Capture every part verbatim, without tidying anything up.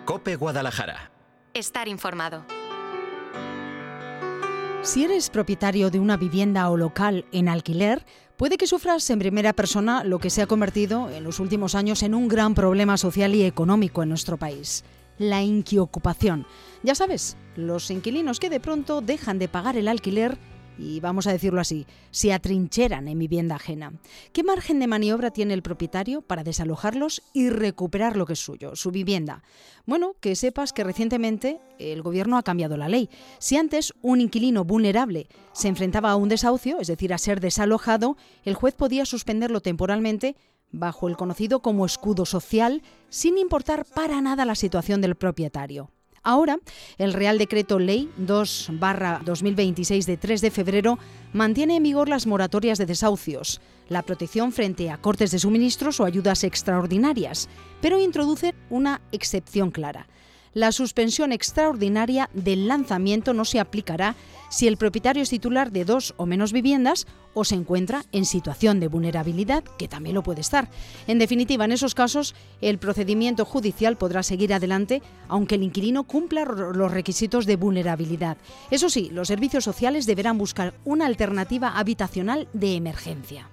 COPE Guadalajara. Estar informado. Si eres propietario de una vivienda o local en alquiler, puede que sufras en primera persona lo que se ha convertido en los últimos años en un gran problema social y económico en nuestro país: la inquiocupación. Ya sabes, los inquilinos que de pronto dejan de pagar el alquiler y, vamos a decirlo así, se atrincheran en vivienda ajena. ¿Qué margen de maniobra tiene el propietario para desalojarlos y recuperar lo que es suyo, su vivienda? Bueno, que sepas que recientemente el gobierno ha cambiado la ley. Si antes un inquilino vulnerable se enfrentaba a un desahucio, es decir, a ser desalojado, el juez podía suspenderlo temporalmente bajo el conocido como escudo social, sin importar para nada la situación del propietario. Ahora, el Real Decreto Ley dos barra dos mil veintiséis de tres de febrero mantiene en vigor las moratorias de desahucios, la protección frente a cortes de suministros o ayudas extraordinarias, pero introduce una excepción clara. La suspensión extraordinaria del lanzamiento no se aplicará si el propietario es titular de dos o menos viviendas o se encuentra en situación de vulnerabilidad, que también lo puede estar. En definitiva, en esos casos, el procedimiento judicial podrá seguir adelante, aunque el inquilino cumpla los requisitos de vulnerabilidad. Eso sí, los servicios sociales deberán buscar una alternativa habitacional de emergencia.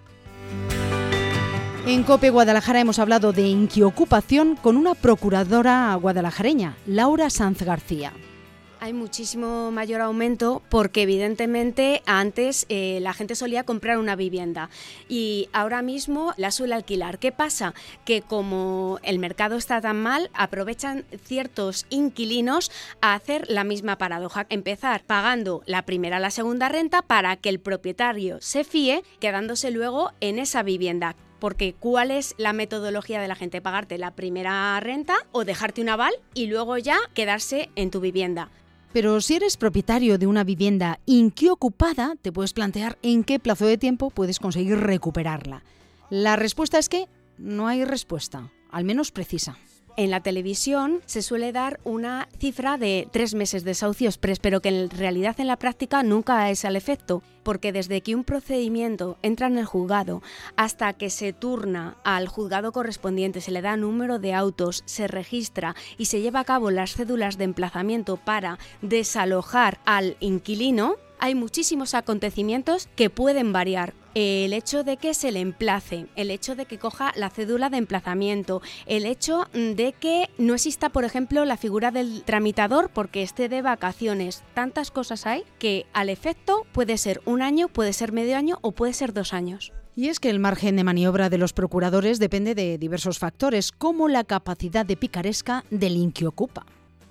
En COPE Guadalajara hemos hablado de inquiocupación con una procuradora guadalajareña, Laura Sanz García. Hay muchísimo mayor aumento porque evidentemente antes eh, la gente solía comprar una vivienda y ahora mismo la suele alquilar. ¿Qué pasa? Que como el mercado está tan mal, aprovechan ciertos inquilinos a hacer la misma paradoja, empezar pagando la primera o la segunda renta para que el propietario se fíe, quedándose luego en esa vivienda. Porque ¿cuál es la metodología de la gente? Pagarte la primera renta o dejarte un aval y luego ya quedarse en tu vivienda. Pero si eres propietario de una vivienda inquiocupada, te puedes plantear en qué plazo de tiempo puedes conseguir recuperarla. La respuesta es que no hay respuesta, al menos precisa. En la televisión se suele dar una cifra de tres meses de desahucios, pero que en realidad en la práctica nunca es al efecto, porque desde que un procedimiento entra en el juzgado hasta que se turna al juzgado correspondiente, se le da número de autos, se registra y se lleva a cabo las cédulas de emplazamiento para desalojar al inquilino, hay muchísimos acontecimientos que pueden variar. El hecho de que se le emplace, el hecho de que coja la cédula de emplazamiento, el hecho de que no exista, por ejemplo, la figura del tramitador porque esté de vacaciones. Tantas cosas hay que al efecto puede ser un año, puede ser medio año o puede ser dos años. Y es que el margen de maniobra de los procuradores depende de diversos factores, como la capacidad de picaresca del inquiocupa.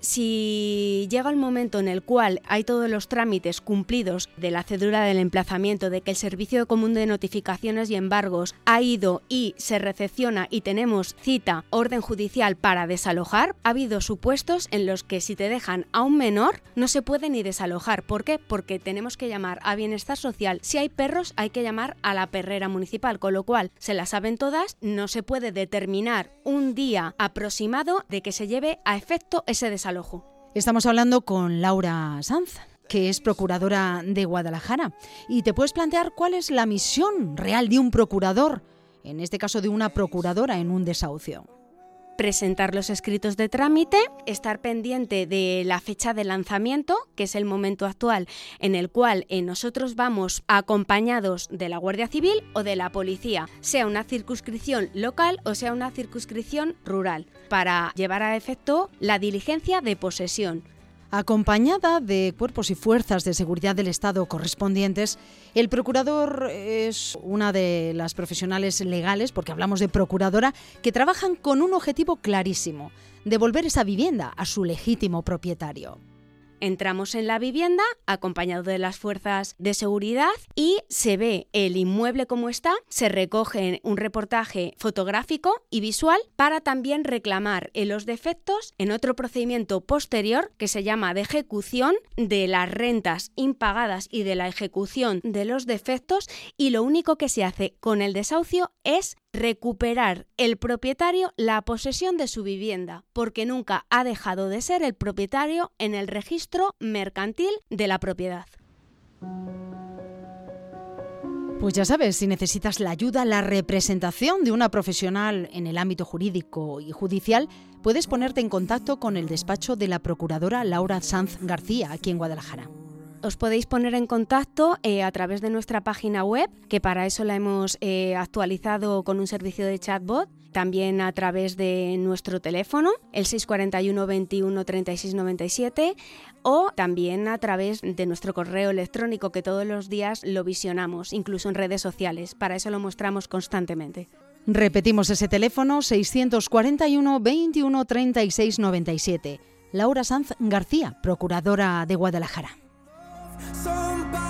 Si llega el momento en el cual hay todos los trámites cumplidos de la cédula del emplazamiento, de que el Servicio Común de Notificaciones y Embargos ha ido y se recepciona y tenemos cita, orden judicial para desalojar, ha habido supuestos en los que si te dejan a un menor no se puede ni desalojar. ¿Por qué? Porque tenemos que llamar a Bienestar Social. Si hay perros hay que llamar a la perrera municipal, con lo cual se la saben todas, no se puede determinar un día aproximado de que se lleve a efecto ese desalojo. Estamos hablando con Laura Sanz, que es procuradora de Guadalajara, y te puedes plantear cuál es la misión real de un procurador, en este caso de una procuradora en un desahucio. Presentar los escritos de trámite, estar pendiente de la fecha de lanzamiento, que es el momento actual en el cual eh, nosotros vamos acompañados de la Guardia Civil o de la Policía, sea una circunscripción local o sea una circunscripción rural, para llevar a efecto la diligencia de posesión. Acompañada de cuerpos y fuerzas de seguridad del Estado correspondientes, el procurador es una de las profesionales legales, porque hablamos de procuradora, que trabajan con un objetivo clarísimo: devolver esa vivienda a su legítimo propietario. Entramos en la vivienda acompañado de las fuerzas de seguridad y se ve el inmueble como está, se recoge un reportaje fotográfico y visual para también reclamar en los defectos en otro procedimiento posterior que se llama de ejecución de las rentas impagadas y de la ejecución de los defectos, y lo único que se hace con el desahucio es recuperar el propietario la posesión de su vivienda, porque nunca ha dejado de ser el propietario en el registro mercantil de la propiedad. Pues ya sabes, si necesitas la ayuda, la representación de una profesional en el ámbito jurídico y judicial, puedes ponerte en contacto con el despacho de la procuradora Laura Sanz García, aquí en Guadalajara. Os podéis poner en contacto eh, a través de nuestra página web, que para eso la hemos eh, actualizado con un servicio de chatbot, también a través de nuestro teléfono, el seis cuatro uno, veintiuno, treinta y seis noventa y siete, o también a través de nuestro correo electrónico, que todos los días lo visionamos, incluso en redes sociales. Para eso lo mostramos constantemente. Repetimos ese teléfono, seiscientos cuarenta y uno, veintiuno, treinta y seis noventa y siete. Laura Sanz García, procuradora de Guadalajara. Somebody